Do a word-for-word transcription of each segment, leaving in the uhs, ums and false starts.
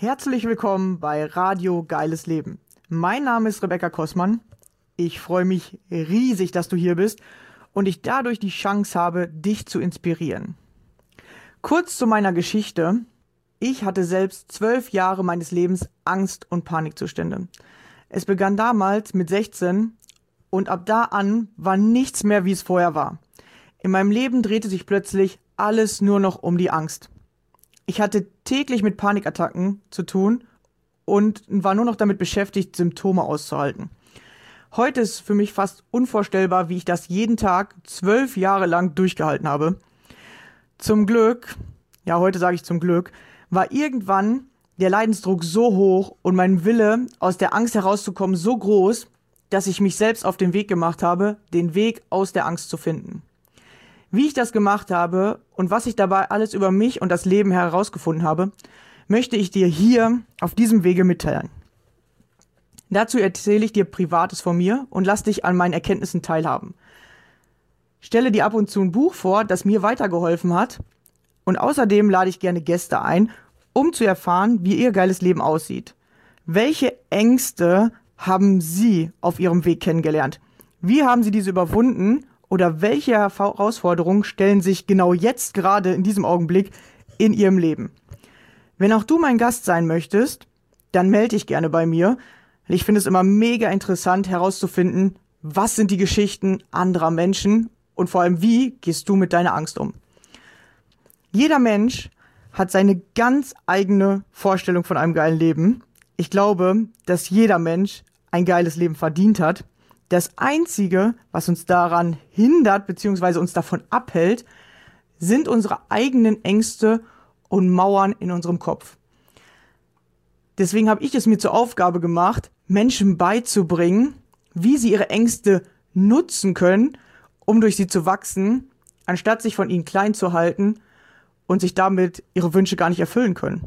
Herzlich willkommen bei Radio Geiles Leben. Mein Name ist Rebecca Kossmann. Ich freue mich riesig, dass du hier bist und ich dadurch die Chance habe, dich zu inspirieren. Kurz zu meiner Geschichte. Ich hatte selbst zwölf Jahre meines Lebens Angst- und Panikzustände. Es begann damals mit sechzehn und ab da an war nichts mehr, wie es vorher war. In meinem Leben drehte sich plötzlich alles nur noch um die Angst. Ich hatte täglich mit Panikattacken zu tun und war nur noch damit beschäftigt, Symptome auszuhalten. Heute ist für mich fast unvorstellbar, wie ich das jeden Tag zwölf Jahre lang durchgehalten habe. Zum Glück, ja heute sage ich zum Glück, war irgendwann der Leidensdruck so hoch und mein Wille, aus der Angst herauszukommen, so groß, dass ich mich selbst auf den Weg gemacht habe, den Weg aus der Angst zu finden. Wie ich das gemacht habe und was ich dabei alles über mich und das Leben herausgefunden habe, möchte ich dir hier auf diesem Wege mitteilen. Dazu erzähle ich dir Privates von mir und lass dich an meinen Erkenntnissen teilhaben. Stelle dir ab und zu ein Buch vor, das mir weitergeholfen hat, und außerdem lade ich gerne Gäste ein, um zu erfahren, wie ihr geiles Leben aussieht. Welche Ängste haben Sie auf Ihrem Weg kennengelernt? Wie haben Sie diese überwunden? Oder welche Herausforderungen stellen sich genau jetzt gerade in diesem Augenblick in Ihrem Leben? Wenn auch du mein Gast sein möchtest, dann melde dich gerne bei mir. Ich finde es immer mega interessant herauszufinden, was sind die Geschichten anderer Menschen und vor allem, wie gehst du mit deiner Angst um? Jeder Mensch hat seine ganz eigene Vorstellung von einem geilen Leben. Ich glaube, dass jeder Mensch ein geiles Leben verdient hat. Das Einzige, was uns daran hindert bzw. uns davon abhält, sind unsere eigenen Ängste und Mauern in unserem Kopf. Deswegen habe ich es mir zur Aufgabe gemacht, Menschen beizubringen, wie sie ihre Ängste nutzen können, um durch sie zu wachsen, anstatt sich von ihnen klein zu halten und sich damit ihre Wünsche gar nicht erfüllen können.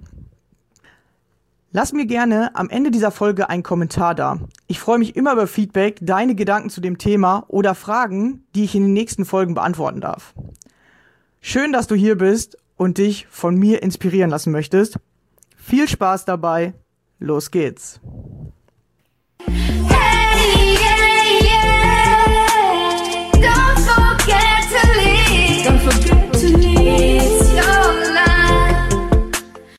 Lass mir gerne am Ende dieser Folge einen Kommentar da. Ich freue mich immer über Feedback, deine Gedanken zu dem Thema oder Fragen, die ich in den nächsten Folgen beantworten darf. Schön, dass du hier bist und dich von mir inspirieren lassen möchtest. Viel Spaß dabei. Los geht's. Hey, yeah, yeah. Don't forget to leave. Don't forget to leave your life.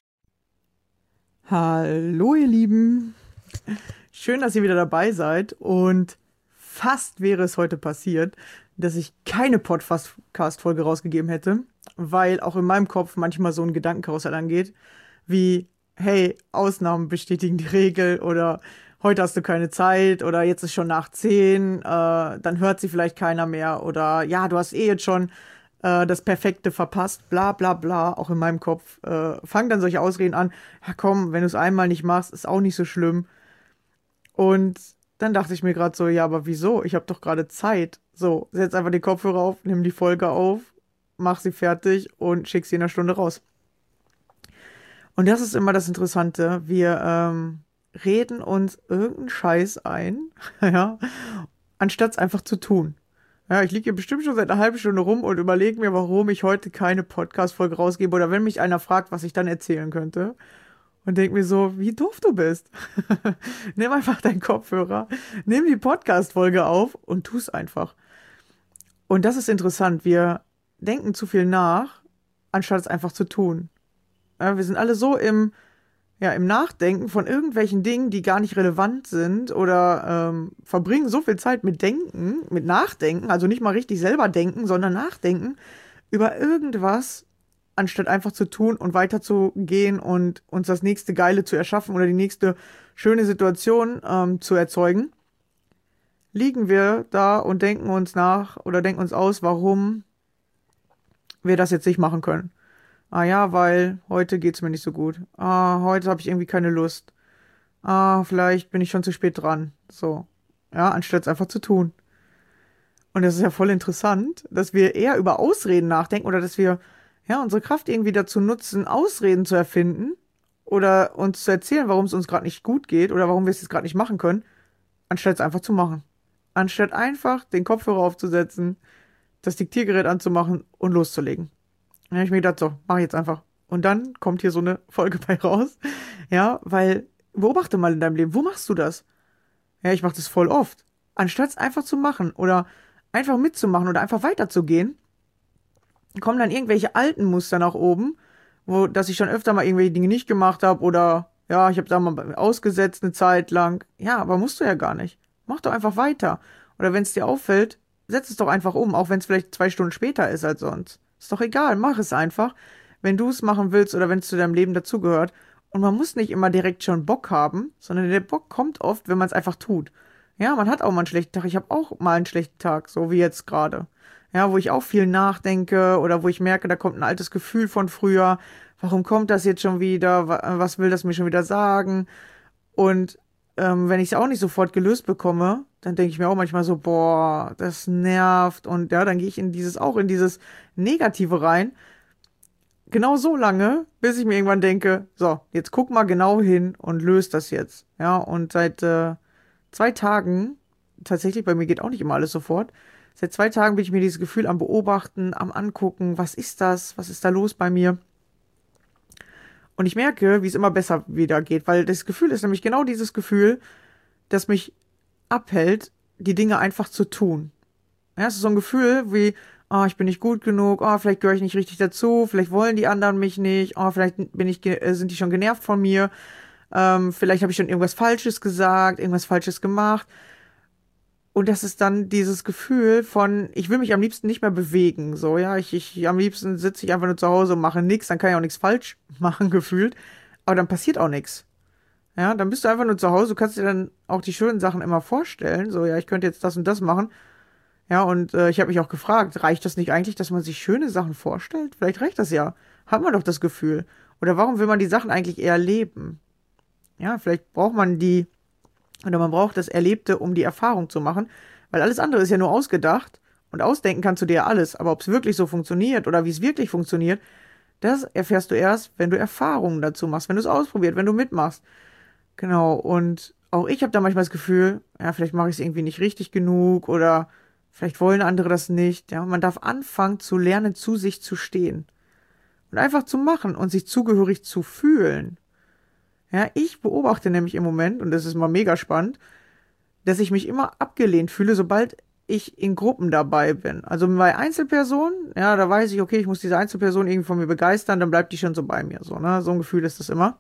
Hallo ihr Lieben. Schön, dass ihr wieder dabei seid und fast wäre es heute passiert, dass ich keine Podcast-Folge rausgegeben hätte, weil auch in meinem Kopf manchmal so ein Gedankenkarussell angeht, wie, hey, Ausnahmen bestätigen die Regel oder heute hast du keine Zeit oder jetzt ist schon nach zehn, äh, dann hört sie vielleicht keiner mehr oder ja, du hast eh jetzt schon äh, das Perfekte verpasst, bla bla bla, auch in meinem Kopf. Äh, fang dann solche Ausreden an, ja komm, wenn du es einmal nicht machst, ist auch nicht so schlimm. Und dann dachte ich mir gerade so, ja, aber wieso? Ich habe doch gerade Zeit. So, setz einfach die Kopfhörer auf, nimm die Folge auf, mach sie fertig und schick sie in einer Stunde raus. Und das ist immer das Interessante. Wir ähm, reden uns irgendeinen Scheiß ein, ja, anstatt es einfach zu tun. Ja, ich liege hier bestimmt schon seit einer halben Stunde rum und überlege mir, warum ich heute keine Podcast-Folge rausgebe oder wenn mich einer fragt, was ich dann erzählen könnte. Und denk mir so, wie doof du bist. Nimm einfach deinen Kopfhörer, nimm die Podcast-Folge auf und tu's einfach. Und das ist interessant. Wir denken zu viel nach, anstatt es einfach zu tun. Ja, wir sind alle so im, ja, im Nachdenken von irgendwelchen Dingen, die gar nicht relevant sind oder ähm, verbringen so viel Zeit mit Denken, mit Nachdenken, also nicht mal richtig selber denken, sondern nachdenken über irgendwas, anstatt einfach zu tun und weiterzugehen und uns das nächste Geile zu erschaffen oder die nächste schöne Situation ähm, zu erzeugen, liegen wir da und denken uns nach oder denken uns aus, warum wir das jetzt nicht machen können. Ah ja, weil heute geht's mir nicht so gut. Ah, heute habe ich irgendwie keine Lust. Ah, vielleicht bin ich schon zu spät dran. So, ja, anstatt es einfach zu tun. Und das ist ja voll interessant, dass wir eher über Ausreden nachdenken oder dass wir ja, unsere Kraft irgendwie dazu nutzen, Ausreden zu erfinden oder uns zu erzählen, warum es uns gerade nicht gut geht oder warum wir es jetzt gerade nicht machen können, anstatt es einfach zu machen. Anstatt einfach den Kopfhörer aufzusetzen, das Diktiergerät anzumachen und loszulegen. Dann habe ich mir gedacht, so, mach ich jetzt einfach. Und dann kommt hier so eine Folge bei raus. Ja, weil, beobachte mal in deinem Leben, wo machst du das? Ja, ich mache das voll oft. Anstatt es einfach zu machen oder einfach mitzumachen oder einfach weiterzugehen, kommen dann irgendwelche alten Muster nach oben, wo, dass ich schon öfter mal irgendwelche Dinge nicht gemacht habe oder ja, ich habe da mal ausgesetzt eine Zeit lang. Ja, aber musst du ja gar nicht. Mach doch einfach weiter. Oder wenn es dir auffällt, setz es doch einfach um, auch wenn es vielleicht zwei Stunden später ist als sonst. Ist doch egal, mach es einfach, wenn du es machen willst oder wenn es zu deinem Leben dazugehört. Und man muss nicht immer direkt schon Bock haben, sondern der Bock kommt oft, wenn man es einfach tut. Ja, man hat auch mal einen schlechten Tag. Ich habe auch mal einen schlechten Tag, so wie jetzt gerade. Ja, wo ich auch viel nachdenke oder wo ich merke, da kommt ein altes Gefühl von früher. Warum kommt das jetzt schon wieder? Was will das mir schon wieder sagen? Und ähm, wenn ich es auch nicht sofort gelöst bekomme, dann denke ich mir auch manchmal so, boah, das nervt. Und ja, dann gehe ich in dieses, auch in dieses Negative rein. Genau so lange, bis ich mir irgendwann denke, so, jetzt guck mal genau hin und löst das jetzt. Ja, und seit äh, zwei Tagen, tatsächlich, bei mir geht auch nicht immer alles sofort, seit zwei Tagen bin ich mir dieses Gefühl am Beobachten, am Angucken, was ist das, was ist da los bei mir? Und ich merke, wie es immer besser wieder geht, weil das Gefühl ist nämlich genau dieses Gefühl, das mich abhält, die Dinge einfach zu tun. Ja, es ist so ein Gefühl wie, oh, ich bin nicht gut genug, oh, vielleicht gehöre ich nicht richtig dazu, vielleicht wollen die anderen mich nicht, oh, vielleicht bin ich, äh, sind die schon genervt von mir, ähm, vielleicht habe ich schon irgendwas Falsches gesagt, irgendwas Falsches gemacht. Und das ist dann dieses Gefühl von, ich will mich am liebsten nicht mehr bewegen, so, ja, ich, ich, am liebsten sitze ich einfach nur zu Hause und mache nichts, dann kann ich auch nichts falsch machen, gefühlt, aber dann passiert auch nichts. Ja, dann bist du einfach nur zu Hause, du kannst dir dann auch die schönen Sachen immer vorstellen, so, ja, ich könnte jetzt das und das machen. Ja, und äh, ich habe mich auch gefragt, reicht das nicht eigentlich, dass man sich schöne Sachen vorstellt? Vielleicht reicht das ja. Hat man doch das Gefühl. Oder warum will man die Sachen eigentlich eher leben? Ja, vielleicht braucht man die, oder man braucht das Erlebte, um die Erfahrung zu machen. Weil alles andere ist ja nur ausgedacht. Und ausdenken kannst du dir ja alles. Aber ob es wirklich so funktioniert oder wie es wirklich funktioniert, das erfährst du erst, wenn du Erfahrungen dazu machst, wenn du es ausprobierst, wenn du mitmachst. Genau, und auch ich habe da manchmal das Gefühl, ja, vielleicht mache ich es irgendwie nicht richtig genug oder vielleicht wollen andere das nicht. Ja, man darf anfangen zu lernen, zu sich zu stehen. Und einfach zu machen und sich zugehörig zu fühlen. Ja, ich beobachte nämlich im Moment, und das ist mal mega spannend, dass ich mich immer abgelehnt fühle, sobald ich in Gruppen dabei bin. Also bei Einzelpersonen, ja, da weiß ich, okay, ich muss diese Einzelperson irgendwie von mir begeistern, dann bleibt die schon so bei mir. So, ne? So ein Gefühl ist das immer.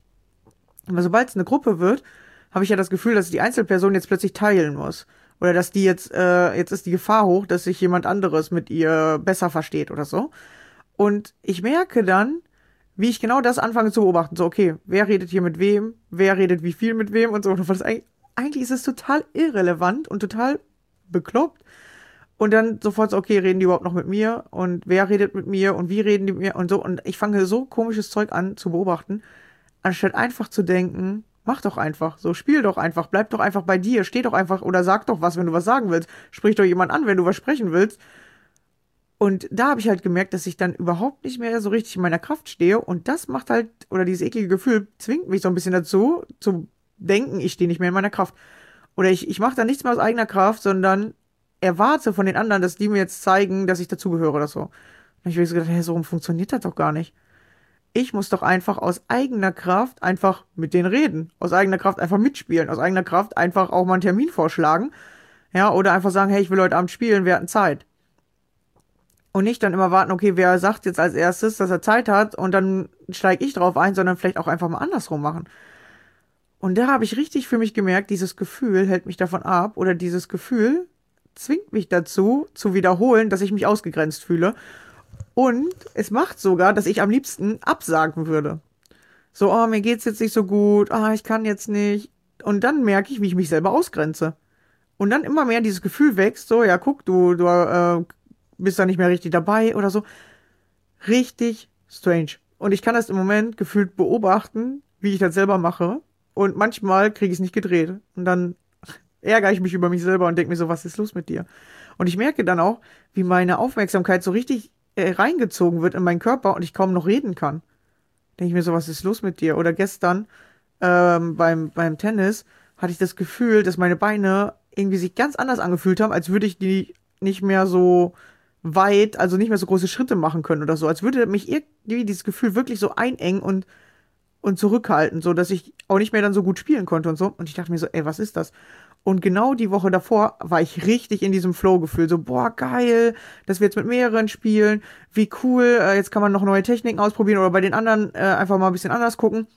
Aber sobald es eine Gruppe wird, habe ich ja das Gefühl, dass die Einzelperson jetzt plötzlich teilen muss. Oder dass die jetzt, äh, jetzt ist die Gefahr hoch, dass sich jemand anderes mit ihr besser versteht oder so. Und ich merke dann, wie ich genau das anfange zu beobachten. So, okay, wer redet hier mit wem? Wer redet wie viel mit wem? Und so. Und das eigentlich, eigentlich ist es total irrelevant und total bekloppt. Und dann sofort so, okay, reden die überhaupt noch mit mir? Und wer redet mit mir? Und wie reden die mit mir? Und so. Und ich fange so komisches Zeug an zu beobachten, anstatt einfach zu denken, mach doch einfach, so, spiel doch einfach, bleib doch einfach bei dir, steh doch einfach oder sag doch was, wenn du was sagen willst. Sprich doch jemand an, wenn du was sprechen willst. Und da habe ich halt gemerkt, dass ich dann überhaupt nicht mehr so richtig in meiner Kraft stehe. Und das macht halt, oder dieses eklige Gefühl zwingt mich so ein bisschen dazu, zu denken, ich stehe nicht mehr in meiner Kraft. Oder ich, ich mache da nichts mehr aus eigener Kraft, sondern erwarte von den anderen, dass die mir jetzt zeigen, dass ich dazugehöre oder so. Und ich habe so gedacht, hey, so rum funktioniert das doch gar nicht. Ich muss doch einfach aus eigener Kraft einfach mit denen reden. Aus eigener Kraft einfach mitspielen. Aus eigener Kraft einfach auch mal einen Termin vorschlagen. Ja, oder einfach sagen, hey, ich will heute Abend spielen, wir hatten Zeit. Und nicht dann immer warten, okay, wer sagt jetzt als erstes, dass er Zeit hat und dann steige ich drauf ein, sondern vielleicht auch einfach mal andersrum machen. Und da habe ich richtig für mich gemerkt, dieses Gefühl hält mich davon ab oder dieses Gefühl zwingt mich dazu, zu wiederholen, dass ich mich ausgegrenzt fühle. Und es macht sogar, dass ich am liebsten absagen würde. So, oh, mir geht's jetzt nicht so gut, ah, ich kann jetzt nicht. Und dann merke ich, wie ich mich selber ausgrenze. Und dann immer mehr dieses Gefühl wächst, so, ja, guck, du, du äh, bist da nicht mehr richtig dabei oder so. Richtig strange. Und ich kann das im Moment gefühlt beobachten, wie ich das selber mache. Und manchmal kriege ich es nicht gedreht. Und dann ärgere ich mich über mich selber und denke mir so, was ist los mit dir? Und ich merke dann auch, wie meine Aufmerksamkeit so richtig reingezogen wird in meinen Körper und ich kaum noch reden kann. Denke ich mir so, was ist los mit dir? Oder gestern ähm, beim, beim Tennis hatte ich das Gefühl, dass meine Beine irgendwie sich ganz anders angefühlt haben, als würde ich die nicht mehr so weit, also nicht mehr so große Schritte machen können oder so. Als würde mich irgendwie dieses Gefühl wirklich so einengen und, und zurückhalten, so dass ich auch nicht mehr dann so gut spielen konnte und so. Und ich dachte mir so, ey, was ist das? Und genau die Woche davor war ich richtig in diesem Flow-Gefühl. So, boah, geil, dass wir jetzt mit mehreren spielen. Wie cool, äh, jetzt kann man noch neue Techniken ausprobieren oder bei den anderen äh, einfach mal ein bisschen anders gucken.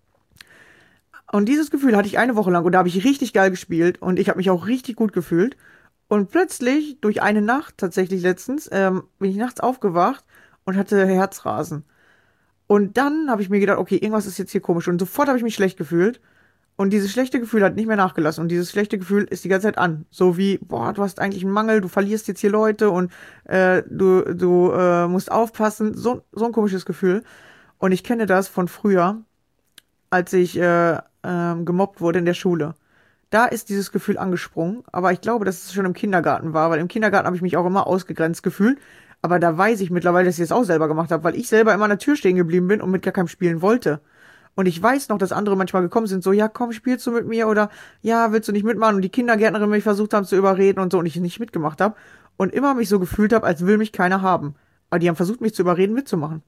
Und dieses Gefühl hatte ich eine Woche lang und da habe ich richtig geil gespielt und ich habe mich auch richtig gut gefühlt. Und plötzlich, durch eine Nacht tatsächlich letztens, ähm, bin ich nachts aufgewacht und hatte Herzrasen. Und dann habe ich mir gedacht, okay, irgendwas ist jetzt hier komisch. Und sofort habe ich mich schlecht gefühlt. Und dieses schlechte Gefühl hat nicht mehr nachgelassen. Und dieses schlechte Gefühl ist die ganze Zeit an. So wie, boah, du hast eigentlich einen Mangel, du verlierst jetzt hier Leute und äh, du, du äh, musst aufpassen. So, so ein komisches Gefühl. Und ich kenne das von früher, als ich äh, ähm, gemobbt wurde in der Schule. Da ist dieses Gefühl angesprungen, aber ich glaube, dass es schon im Kindergarten war, weil im Kindergarten habe ich mich auch immer ausgegrenzt gefühlt. Aber da weiß ich mittlerweile, dass ich es auch selber gemacht habe, weil ich selber immer an der Tür stehen geblieben bin und mit gar keinem spielen wollte. Und ich weiß noch, dass andere manchmal gekommen sind, so, ja, komm, spielst du mit mir oder ja, willst du nicht mitmachen? Und die Kindergärtnerin mich versucht haben zu überreden und so und ich nicht mitgemacht habe. Und immer mich so gefühlt habe, als will mich keiner haben. Aber die haben versucht, mich zu überreden, mitzumachen.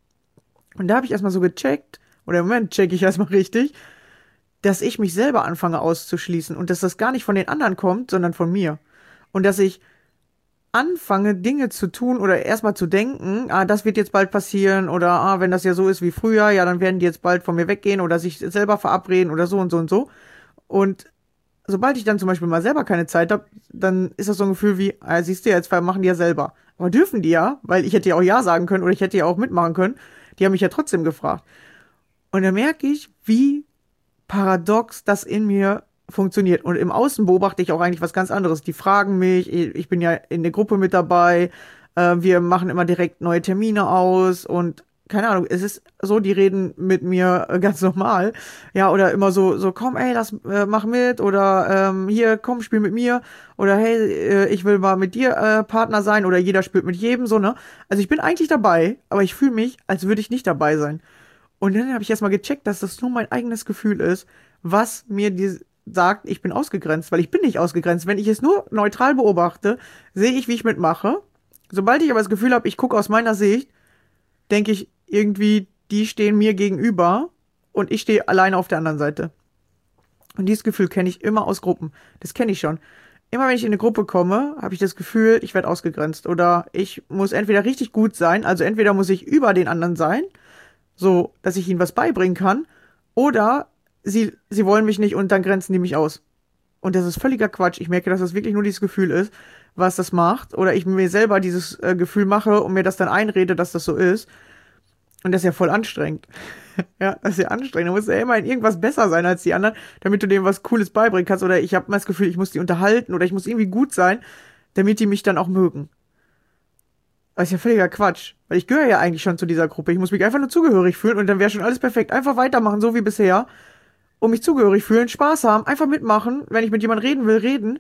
Und da habe ich erstmal so gecheckt, oder im Moment checke ich erstmal richtig, dass ich mich selber anfange auszuschließen und dass das gar nicht von den anderen kommt, sondern von mir. Und dass ich anfange, Dinge zu tun oder erstmal zu denken, ah, das wird jetzt bald passieren oder ah, wenn das ja so ist wie früher, ja, dann werden die jetzt bald von mir weggehen oder sich selber verabreden oder so und so und so. Und sobald ich dann zum Beispiel mal selber keine Zeit habe, dann ist das so ein Gefühl wie, ah, siehst du, jetzt machen die ja selber. Aber dürfen die ja, weil ich hätte ja auch Ja sagen können oder ich hätte ja auch mitmachen können. Die haben mich ja trotzdem gefragt. Und dann merke ich, wie paradox das in mir funktioniert. Und im Außen beobachte ich auch eigentlich was ganz anderes. Die fragen mich, ich bin ja in der Gruppe mit dabei, äh, wir machen immer direkt neue Termine aus und keine Ahnung, es ist so, die reden mit mir ganz normal. Ja, oder immer so, so komm, ey, lass, äh, mach mit oder ähm, hier, komm, spiel mit mir oder hey, äh, ich will mal mit dir äh, Partner sein oder jeder spielt mit jedem, so, ne? Also ich bin eigentlich dabei, aber ich fühle mich, als würde ich nicht dabei sein. Und dann habe ich erstmal gecheckt, dass das nur mein eigenes Gefühl ist, was mir die sagt, ich bin ausgegrenzt, weil ich bin nicht ausgegrenzt. Wenn ich es nur neutral beobachte, sehe ich, wie ich mitmache. Sobald ich aber das Gefühl habe, ich gucke aus meiner Sicht, denke ich irgendwie, die stehen mir gegenüber und ich stehe alleine auf der anderen Seite. Und dieses Gefühl kenne ich immer aus Gruppen. Das kenne ich schon. Immer wenn ich in eine Gruppe komme, habe ich das Gefühl, ich werde ausgegrenzt. Oder ich muss entweder richtig gut sein, also entweder muss ich über den anderen sein, so, dass ich ihnen was beibringen kann, oder sie, sie wollen mich nicht und dann grenzen die mich aus. Und das ist völliger Quatsch. Ich merke, dass das wirklich nur dieses Gefühl ist, was das macht. Oder ich mir selber dieses äh, Gefühl mache und mir das dann einrede, dass das so ist. Und das ist ja voll anstrengend. Ja, das ist ja anstrengend. Du musst ja immer in irgendwas besser sein als die anderen, damit du dem was Cooles beibringen kannst. Oder ich habe mal das Gefühl, ich muss die unterhalten oder ich muss irgendwie gut sein, damit die mich dann auch mögen. Das ist ja völliger Quatsch. Weil ich gehöre ja eigentlich schon zu dieser Gruppe. Ich muss mich einfach nur zugehörig fühlen und dann wäre schon alles perfekt. Einfach weitermachen, so wie bisher. Und mich zugehörig fühlen, Spaß haben, einfach mitmachen. Wenn ich mit jemandem reden will, reden.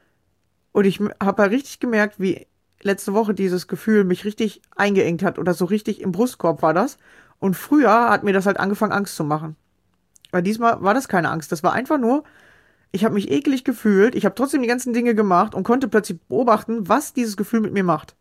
Und ich habe halt richtig gemerkt, wie letzte Woche dieses Gefühl mich richtig eingeengt hat. Oder so richtig im Brustkorb war das. Und früher hat mir das halt angefangen, Angst zu machen. Weil diesmal war das keine Angst. Das war einfach nur, ich habe mich eklig gefühlt. Ich habe trotzdem die ganzen Dinge gemacht und konnte plötzlich beobachten, was dieses Gefühl mit mir macht.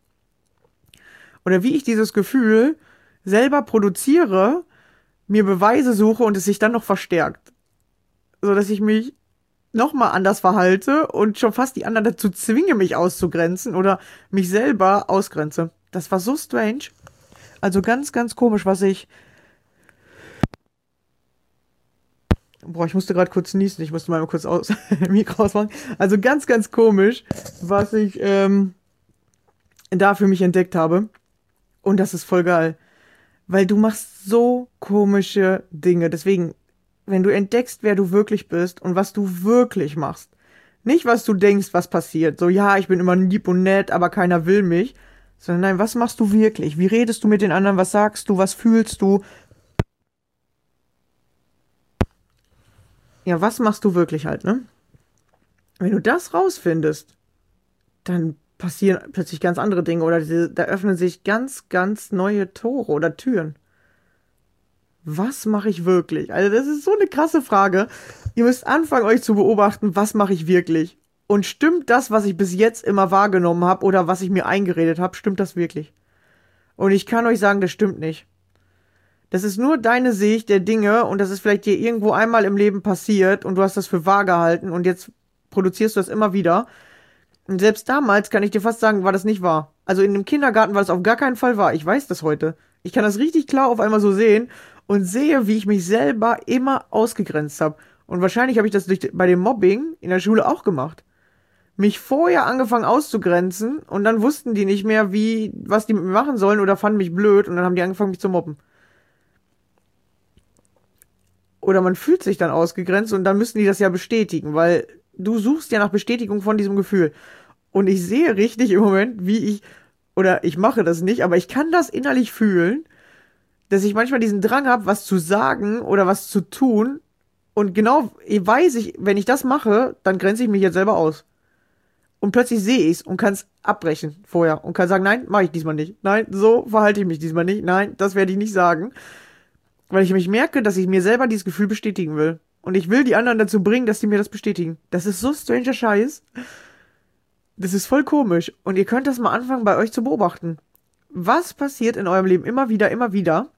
Oder wie ich dieses Gefühl selber produziere, mir Beweise suche und es sich dann noch verstärkt. So dass ich mich nochmal anders verhalte und schon fast die anderen dazu zwinge, mich auszugrenzen oder mich selber ausgrenze. Das war so strange. Also ganz, ganz komisch, was ich... Boah, ich musste gerade kurz niesen. Ich musste mal kurz aus Mikro ausmachen. Also ganz, ganz komisch, was ich ähm, da für mich entdeckt habe. Und das ist voll geil. Weil du machst so komische Dinge. Deswegen, wenn du entdeckst, wer du wirklich bist und was du wirklich machst. Nicht, was du denkst, was passiert. So, ja, ich bin immer lieb und nett, aber keiner will mich. Sondern nein, was machst du wirklich? Wie redest du mit den anderen? Was sagst du? Was fühlst du? Ja, was machst du wirklich halt, ne? Wenn du das rausfindest, dann passieren plötzlich ganz andere Dinge oder diese, da öffnen sich ganz, ganz neue Tore oder Türen. Was mache ich wirklich? Also das ist so eine krasse Frage. Ihr müsst anfangen, euch zu beobachten, was mache ich wirklich? Und stimmt das, was ich bis jetzt immer wahrgenommen habe oder was ich mir eingeredet habe, stimmt das wirklich? Und ich kann euch sagen, das stimmt nicht. Das ist nur deine Sicht der Dinge und das ist vielleicht dir irgendwo einmal im Leben passiert und du hast das für wahr gehalten und jetzt produzierst du das immer wieder. Und selbst damals kann ich dir fast sagen, war das nicht wahr. Also in dem Kindergarten war das auf gar keinen Fall wahr. Ich weiß das heute. Ich kann das richtig klar auf einmal so sehen und sehe, wie ich mich selber immer ausgegrenzt habe. Und wahrscheinlich habe ich das durch, bei dem Mobbing in der Schule auch gemacht. Mich vorher angefangen auszugrenzen und dann wussten die nicht mehr, wie, was die mit mir machen sollen oder fanden mich blöd und dann haben die angefangen, mich zu mobben. Oder man fühlt sich dann ausgegrenzt und dann müssen die das ja bestätigen, weil du suchst ja nach Bestätigung von diesem Gefühl. Und ich sehe richtig im Moment, wie ich, oder ich mache das nicht, aber ich kann das innerlich fühlen, dass ich manchmal diesen Drang habe, was zu sagen oder was zu tun. Und genau weiß ich, wenn ich das mache, dann grenze ich mich jetzt selber aus. Und plötzlich sehe ich es und kann es abbrechen vorher und kann sagen, nein, mache ich diesmal nicht. Nein, so verhalte ich mich diesmal nicht. Nein, das werde ich nicht sagen. Weil ich mich merke, dass ich mir selber dieses Gefühl bestätigen will. Und ich will die anderen dazu bringen, dass die mir das bestätigen. Das ist so stranger Scheiß. Das ist voll komisch. Und ihr könnt das mal anfangen, bei euch zu beobachten. Was passiert in eurem Leben immer wieder, immer wieder?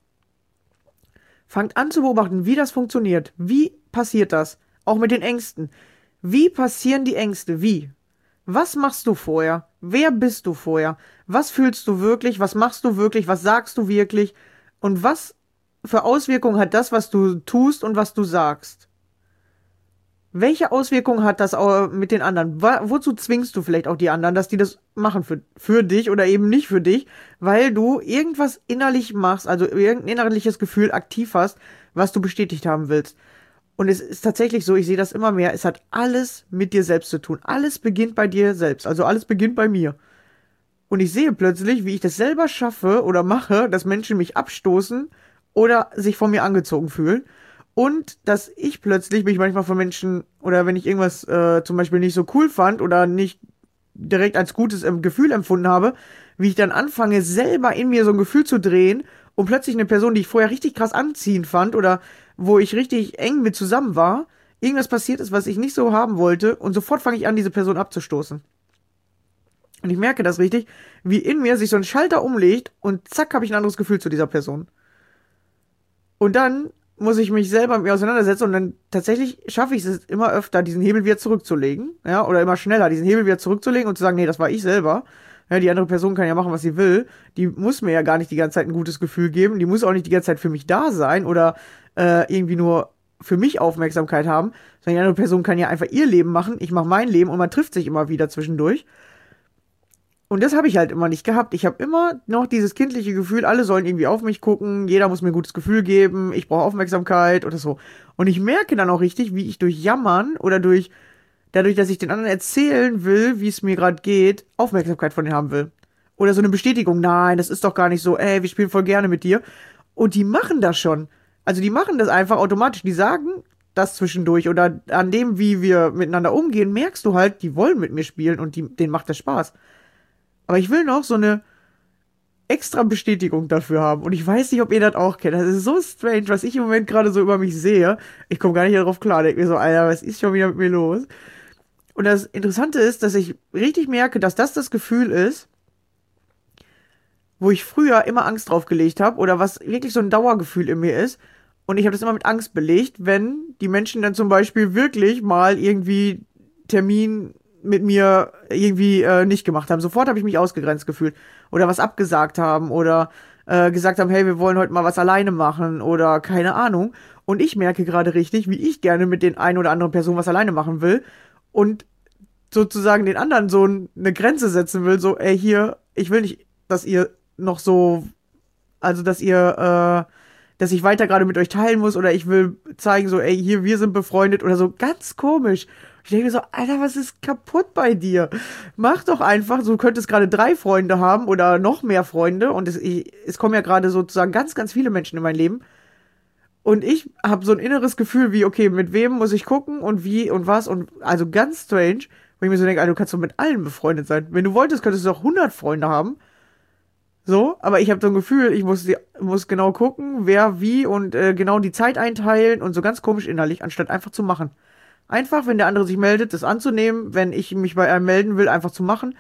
Fangt an zu beobachten, wie das funktioniert. Wie passiert das? Auch mit den Ängsten. Wie passieren die Ängste? Wie? Was machst du vorher? Wer bist du vorher? Was fühlst du wirklich? Was machst du wirklich? Was sagst du wirklich? Und was für Auswirkungen hat das, was du tust und was du sagst? Welche Auswirkungen hat das mit den anderen? Wozu zwingst du vielleicht auch die anderen, dass die das machen für, für dich oder eben nicht für dich, weil du irgendwas innerlich machst, also irgendein innerliches Gefühl aktiv hast, was du bestätigt haben willst. Und es ist tatsächlich so, ich sehe das immer mehr, es hat alles mit dir selbst zu tun. Alles beginnt bei dir selbst, also alles beginnt bei mir. Und ich sehe plötzlich, wie ich das selber schaffe oder mache, dass Menschen mich abstoßen oder sich von mir angezogen fühlen. Und dass ich plötzlich mich manchmal von Menschen, oder wenn ich irgendwas äh, zum Beispiel nicht so cool fand oder nicht direkt als gutes ähm, Gefühl empfunden habe, wie ich dann anfange, selber in mir so ein Gefühl zu drehen und plötzlich eine Person, die ich vorher richtig krass anziehend fand oder wo ich richtig eng mit zusammen war, irgendwas passiert ist, was ich nicht so haben wollte und sofort fange ich an, diese Person abzustoßen. Und ich merke das richtig, wie in mir sich so ein Schalter umlegt und zack, habe ich ein anderes Gefühl zu dieser Person. Und dann muss ich mich selber mit mir auseinandersetzen und dann tatsächlich schaffe ich es immer öfter, diesen Hebel wieder zurückzulegen, ja, oder immer schneller, diesen Hebel wieder zurückzulegen und zu sagen, nee, das war ich selber. Ja, die andere Person kann ja machen, was sie will. Die muss mir ja gar nicht die ganze Zeit ein gutes Gefühl geben. Die muss auch nicht die ganze Zeit für mich da sein oder äh, irgendwie nur für mich Aufmerksamkeit haben. Sondern die andere Person kann ja einfach ihr Leben machen. Ich mache mein Leben und man trifft sich immer wieder zwischendurch. Und das habe ich halt immer nicht gehabt. Ich habe immer noch dieses kindliche Gefühl, alle sollen irgendwie auf mich gucken, jeder muss mir ein gutes Gefühl geben, ich brauche Aufmerksamkeit oder so. Und ich merke dann auch richtig, wie ich durch Jammern oder durch dadurch, dass ich den anderen erzählen will, wie es mir gerade geht, Aufmerksamkeit von denen haben will. Oder so eine Bestätigung, nein, das ist doch gar nicht so, ey, wir spielen voll gerne mit dir. Und die machen das schon. Also die machen das einfach automatisch. Die sagen das zwischendurch. Oder an dem, wie wir miteinander umgehen, merkst du halt, die wollen mit mir spielen und die, denen macht das Spaß. Aber ich will noch so eine extra Bestätigung dafür haben. Und ich weiß nicht, ob ihr das auch kennt. Das ist so strange, was ich im Moment gerade so über mich sehe. Ich komme gar nicht darauf klar. Denke mir so, Alter, was ist schon wieder mit mir los? Und das Interessante ist, dass ich richtig merke, dass das das Gefühl ist, wo ich früher immer Angst drauf gelegt habe oder was wirklich so ein Dauergefühl in mir ist. Und ich habe das immer mit Angst belegt, wenn die Menschen dann zum Beispiel wirklich mal irgendwie Termin mit mir irgendwie äh, nicht gemacht haben. Sofort habe ich mich ausgegrenzt gefühlt. Oder was abgesagt haben oder äh, gesagt haben, hey, wir wollen heute mal was alleine machen oder keine Ahnung. Und ich merke gerade richtig, wie ich gerne mit den ein oder anderen Personen was alleine machen will und sozusagen den anderen so eine Grenze setzen will, so, ey, hier, ich will nicht, dass ihr noch so, also, dass ihr, äh, dass ich weiter gerade mit euch teilen muss oder ich will zeigen, so, ey, hier, wir sind befreundet oder so, ganz komisch. Ich denke mir so, Alter, was ist kaputt bei dir? Mach doch einfach, so, du könntest gerade drei Freunde haben oder noch mehr Freunde und es, ich, es kommen ja gerade sozusagen ganz, ganz viele Menschen in mein Leben. Und ich habe so ein inneres Gefühl wie, okay, mit wem muss ich gucken und wie und was und, also ganz strange, wo ich mir so denke, Alter, du kannst doch mit allen befreundet sein. Wenn du wolltest, könntest du auch hundert Freunde haben. So, aber ich habe so ein Gefühl, ich muss, die, muss genau gucken, wer wie und äh, genau die Zeit einteilen und so ganz komisch innerlich, anstatt einfach zu machen. Einfach, wenn der andere sich meldet, das anzunehmen, wenn ich mich bei einem melden will, einfach zu machen.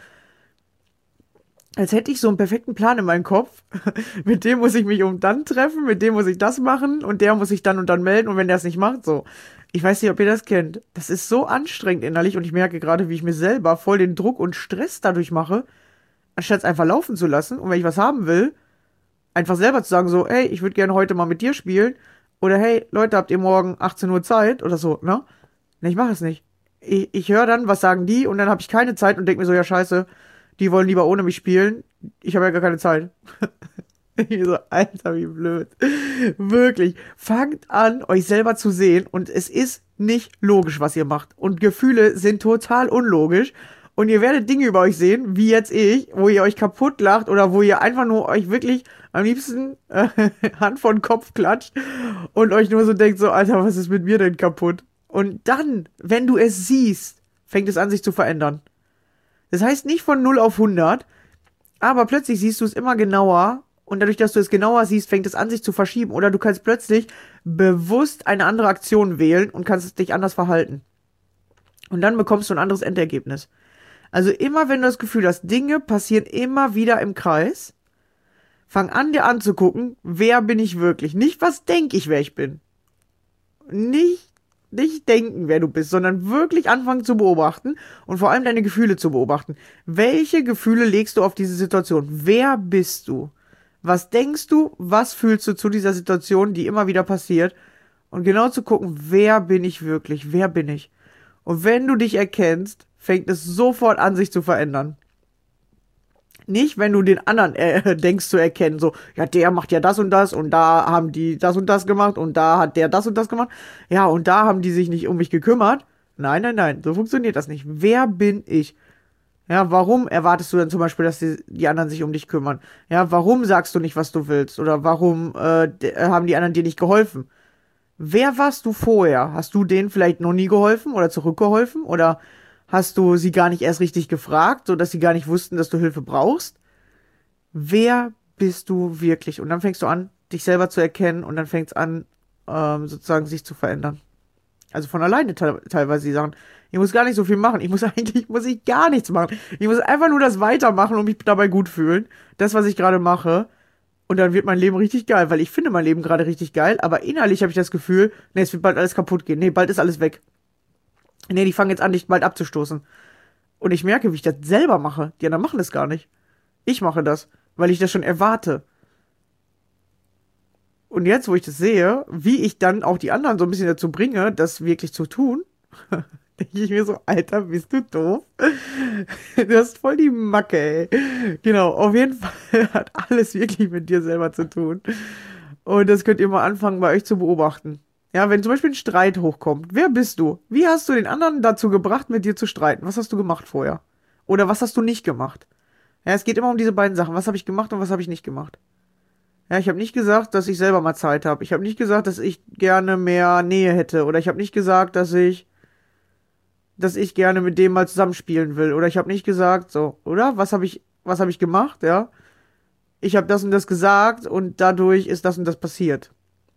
Als hätte ich so einen perfekten Plan in meinem Kopf. Mit dem muss ich mich um dann treffen, mit dem muss ich das machen und der muss sich dann und dann melden und wenn der es nicht macht, so. Ich weiß nicht, ob ihr das kennt. Das ist so anstrengend innerlich und ich merke gerade, wie ich mir selber voll den Druck und Stress dadurch mache, anstatt es einfach laufen zu lassen und wenn ich was haben will, einfach selber zu sagen so, hey, ich würde gerne heute mal mit dir spielen oder hey, Leute, habt ihr morgen achtzehn Uhr Zeit oder so, ne? Ne, ich mache es nicht. Ich, ich höre dann, was sagen die und dann habe ich keine Zeit und denke mir so, ja scheiße, die wollen lieber ohne mich spielen. Ich habe ja gar keine Zeit. Ich so, Alter, wie blöd. Wirklich. Fangt an, euch selber zu sehen. Und es ist nicht logisch, was ihr macht. Und Gefühle sind total unlogisch. Und ihr werdet Dinge über euch sehen, wie jetzt ich, wo ihr euch kaputt lacht oder wo ihr einfach nur euch wirklich am liebsten äh, Hand vor den Kopf klatscht und euch nur so denkt, so, Alter, was ist mit mir denn kaputt? Und dann, wenn du es siehst, fängt es an, sich zu verändern. Das heißt nicht von null auf hundert, aber plötzlich siehst du es immer genauer und dadurch, dass du es genauer siehst, fängt es an, sich zu verschieben oder du kannst plötzlich bewusst eine andere Aktion wählen und kannst dich anders verhalten. Und dann bekommst du ein anderes Endergebnis. Also immer, wenn du das Gefühl hast, Dinge passieren immer wieder im Kreis, fang an, dir anzugucken, wer bin ich wirklich? Nicht, was denke ich, wer ich bin. Nicht Nicht denken, wer du bist, sondern wirklich anfangen zu beobachten und vor allem deine Gefühle zu beobachten. Welche Gefühle legst du auf diese Situation? Wer bist du? Was denkst du? Was fühlst du zu dieser Situation, die immer wieder passiert? Und genau zu gucken, wer bin ich wirklich? Wer bin ich? Und wenn du dich erkennst, fängt es sofort an, sich zu verändern. Nicht, wenn du den anderen äh, denkst zu erkennen, so, ja, der macht ja das und das und da haben die das und das gemacht und da hat der das und das gemacht. Ja, und da haben die sich nicht um mich gekümmert. Nein, nein, nein, so funktioniert das nicht. Wer bin ich? Ja, warum erwartest du denn zum Beispiel, dass die, die anderen sich um dich kümmern? Ja, warum sagst du nicht, was du willst? Oder warum äh, haben die anderen dir nicht geholfen? Wer warst du vorher? Hast du denen vielleicht noch nie geholfen oder zurückgeholfen? Oder hast du sie gar nicht erst richtig gefragt, sodass sie gar nicht wussten, dass du Hilfe brauchst? Wer bist du wirklich? Und dann fängst du an, dich selber zu erkennen und dann fängt es an, ähm, sozusagen sich zu verändern. Also von alleine te- teilweise die Sachen. Ich muss gar nicht so viel machen. Ich muss eigentlich, muss ich gar nichts machen. Ich muss einfach nur das weitermachen und mich dabei gut fühlen. Das, was ich gerade mache. Und dann wird mein Leben richtig geil, weil ich finde mein Leben gerade richtig geil, aber innerlich habe ich das Gefühl, nee, es wird bald alles kaputt gehen. Nee, bald ist alles weg. Nee, die fangen jetzt an, dich bald abzustoßen. Und ich merke, wie ich das selber mache. Die anderen machen das gar nicht. Ich mache das, weil ich das schon erwarte. Und jetzt, wo ich das sehe, wie ich dann auch die anderen so ein bisschen dazu bringe, das wirklich zu tun, denke ich mir so, Alter, bist du doof? Du hast voll die Macke, ey. Genau, auf jeden Fall hat alles wirklich mit dir selber zu tun. Und das könnt ihr mal anfangen, bei euch zu beobachten. Ja, wenn zum Beispiel ein Streit hochkommt, wer bist du? Wie hast du den anderen dazu gebracht, mit dir zu streiten? Was hast du gemacht vorher? Oder was hast du nicht gemacht? Ja, es geht immer um diese beiden Sachen. Was habe ich gemacht und was habe ich nicht gemacht? Ja, ich habe nicht gesagt, dass ich selber mal Zeit habe. Ich habe nicht gesagt, dass ich gerne mehr Nähe hätte. Oder ich habe nicht gesagt, dass ich, dass ich gerne mit dem mal zusammenspielen will. Oder ich habe nicht gesagt, so, oder? Was habe ich, was habe ich gemacht? Ja, ich habe das und das gesagt und dadurch ist das und das passiert.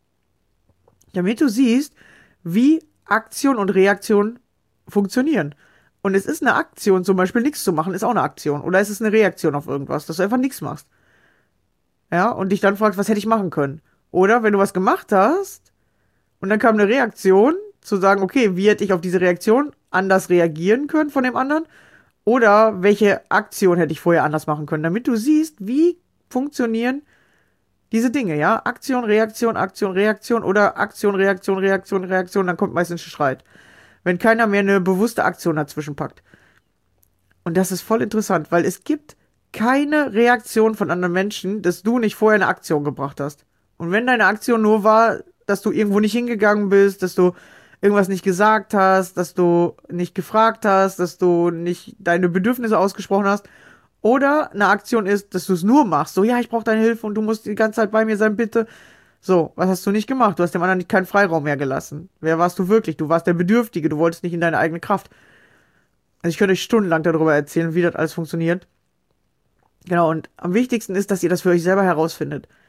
Damit du siehst, wie Aktion und Reaktion funktionieren. Und es ist eine Aktion, zum Beispiel nichts zu machen, ist auch eine Aktion. Oder es ist eine Reaktion auf irgendwas, dass du einfach nichts machst. Ja, und dich dann fragst, was hätte ich machen können? Oder wenn du was gemacht hast und dann kam eine Reaktion, zu sagen, okay, wie hätte ich auf diese Reaktion anders reagieren können von dem anderen? Oder welche Aktion hätte ich vorher anders machen können? Damit du siehst, wie funktionieren diese Dinge, ja? Aktion, Reaktion, Aktion, Reaktion oder Aktion, Reaktion, Reaktion, Reaktion, dann kommt meistens ein Streit. Wenn keiner mehr eine bewusste Aktion dazwischen packt. Und das ist voll interessant, weil es gibt keine Reaktion von anderen Menschen, dass du nicht vorher eine Aktion gebracht hast. Und wenn deine Aktion nur war, dass du irgendwo nicht hingegangen bist, dass du irgendwas nicht gesagt hast, dass du nicht gefragt hast, dass du nicht deine Bedürfnisse ausgesprochen hast, oder eine Aktion ist, dass du es nur machst. So, ja, ich brauche deine Hilfe und du musst die ganze Zeit bei mir sein, bitte. So, was hast du nicht gemacht? Du hast dem anderen keinen Freiraum mehr gelassen. Wer warst du wirklich? Du warst der Bedürftige, du wolltest nicht in deine eigene Kraft. Also ich könnte euch stundenlang darüber erzählen, wie das alles funktioniert. Genau, und am wichtigsten ist, dass ihr das für euch selber herausfindet.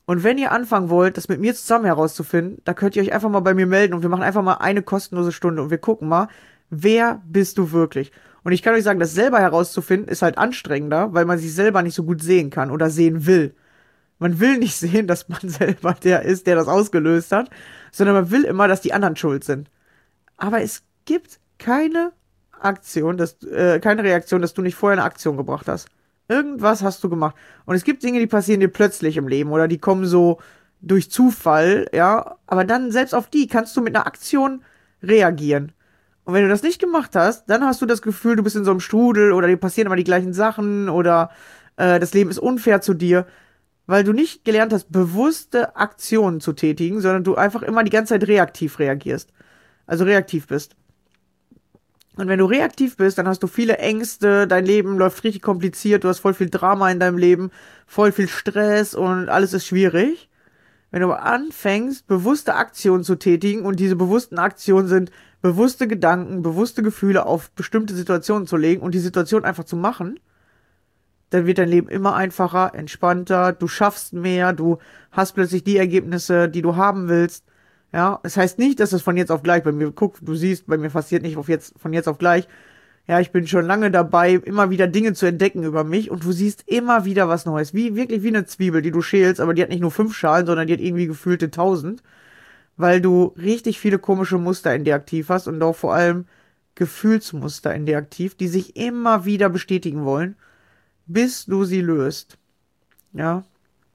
Und wenn ihr anfangen wollt, das mit mir zusammen herauszufinden, da könnt ihr euch einfach mal bei mir melden und wir machen einfach mal eine kostenlose Stunde und wir gucken mal, wer bist du wirklich? Und ich kann euch sagen, das selber herauszufinden ist halt anstrengender, weil man sich selber nicht so gut sehen kann oder sehen will. Man will nicht sehen, dass man selber der ist, der das ausgelöst hat, sondern man will immer, dass die anderen schuld sind. Aber es gibt keine Aktion, dass, äh, keine Reaktion, dass du nicht vorher eine Aktion gebracht hast. Irgendwas hast du gemacht. Und es gibt Dinge, die passieren dir plötzlich im Leben oder die kommen so durch Zufall, ja. Aber dann, selbst auf die, kannst du mit einer Aktion reagieren. Und wenn du das nicht gemacht hast, dann hast du das Gefühl, du bist in so einem Strudel oder dir passieren immer die gleichen Sachen oder äh, das Leben ist unfair zu dir, weil du nicht gelernt hast, bewusste Aktionen zu tätigen, sondern du einfach immer die ganze Zeit reaktiv reagierst. Also reaktiv bist. Und wenn du reaktiv bist, dann hast du viele Ängste, dein Leben läuft richtig kompliziert, du hast voll viel Drama in deinem Leben, voll viel Stress und alles ist schwierig. Wenn du aber anfängst, bewusste Aktionen zu tätigen und diese bewussten Aktionen sind bewusste Gedanken, bewusste Gefühle auf bestimmte Situationen zu legen und die Situation einfach zu machen, dann wird dein Leben immer einfacher, entspannter, du schaffst mehr, du hast plötzlich die Ergebnisse, die du haben willst. Ja, das heißt nicht, dass es von jetzt auf gleich bei mir, guck, du siehst, bei mir passiert nicht auf jetzt, von jetzt auf gleich. Ja, ich bin schon lange dabei, immer wieder Dinge zu entdecken über mich und du siehst immer wieder was Neues. Wie, wirklich wie eine Zwiebel, die du schälst, aber die hat nicht nur fünf Schalen, sondern die hat irgendwie gefühlte tausend. Weil du richtig viele komische Muster in dir aktiv hast und auch vor allem Gefühlsmuster in dir aktiv, die sich immer wieder bestätigen wollen, bis du sie löst. Ja.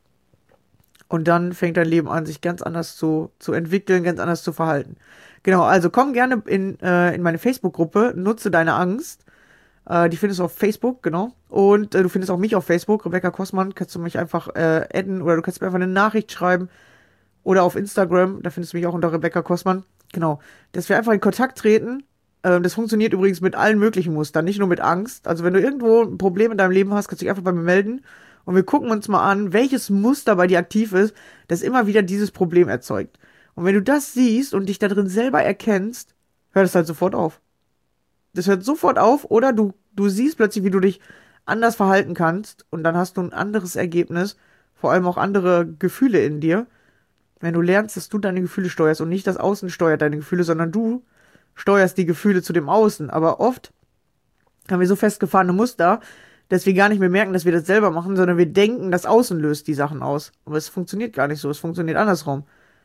Und dann fängt dein Leben an, sich ganz anders zu, zu entwickeln, ganz anders zu verhalten. Genau, also komm gerne in, äh, in meine Facebook-Gruppe, nutze deine Angst. Äh, die findest du auf Facebook, genau. Und äh, du findest auch mich auf Facebook, Rebecca Kossmann, kannst du mich einfach äh, adden oder du kannst mir einfach eine Nachricht schreiben. Oder auf Instagram, da findest du mich auch unter Rebecca Kossmann. Genau, dass wir einfach in Kontakt treten. Ähm, das funktioniert übrigens mit allen möglichen Mustern, nicht nur mit Angst. Also wenn du irgendwo ein Problem in deinem Leben hast, kannst du dich einfach bei mir melden. Und wir gucken uns mal an, welches Muster bei dir aktiv ist, das immer wieder dieses Problem erzeugt. Und wenn du das siehst und dich da drin selber erkennst, hört es halt sofort auf. Das hört sofort auf oder du, du siehst plötzlich, wie du dich anders verhalten kannst und dann hast du ein anderes Ergebnis, vor allem auch andere Gefühle in dir. Wenn du lernst, dass du deine Gefühle steuerst und nicht das Außen steuert deine Gefühle, sondern du steuerst die Gefühle zu dem Außen. Aber oft haben wir so festgefahrene Muster, dass wir gar nicht mehr merken, dass wir das selber machen, sondern wir denken, das Außen löst die Sachen aus. Aber es funktioniert gar nicht so, es funktioniert andersrum.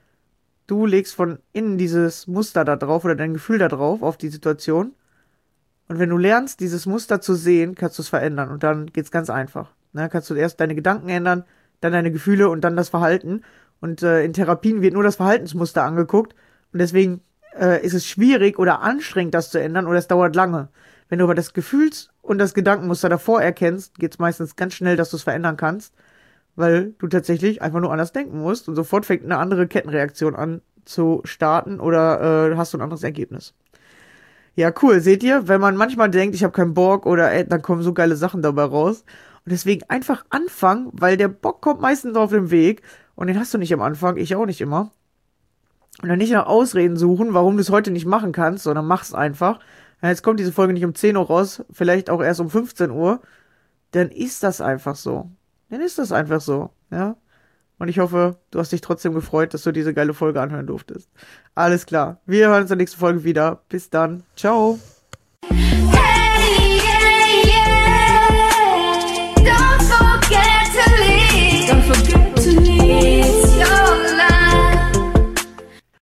Du legst von innen dieses Muster da drauf oder dein Gefühl da drauf, auf die Situation. Und wenn du lernst, dieses Muster zu sehen, kannst du es verändern. Und dann geht's ganz einfach. Ne? Kannst du erst deine Gedanken ändern, dann deine Gefühle und dann das Verhalten. Und äh, in Therapien wird nur das Verhaltensmuster angeguckt. Und deswegen äh, ist es schwierig oder anstrengend, das zu ändern oder es dauert lange. Wenn du aber das Gefühls- und das Gedankenmuster davor erkennst, geht es meistens ganz schnell, dass du es verändern kannst, weil du tatsächlich einfach nur anders denken musst und sofort fängt eine andere Kettenreaktion an zu starten oder äh, hast du ein anderes Ergebnis. Ja, cool. Seht ihr, wenn man manchmal denkt, ich habe keinen Bock oder ey, dann kommen so geile Sachen dabei raus. Und deswegen einfach anfangen, weil der Bock kommt meistens auf dem Weg und den hast du nicht am Anfang, ich auch nicht immer. Und dann nicht nach Ausreden suchen, warum du es heute nicht machen kannst, sondern mach's einfach. Ja, jetzt kommt diese Folge nicht um zehn Uhr raus, vielleicht auch erst um fünfzehn Uhr. Dann ist das einfach so. Dann ist das einfach so, ja. Und ich hoffe, du hast dich trotzdem gefreut, dass du diese geile Folge anhören durftest. Alles klar. Wir hören uns in der nächsten Folge wieder. Bis dann. Ciao.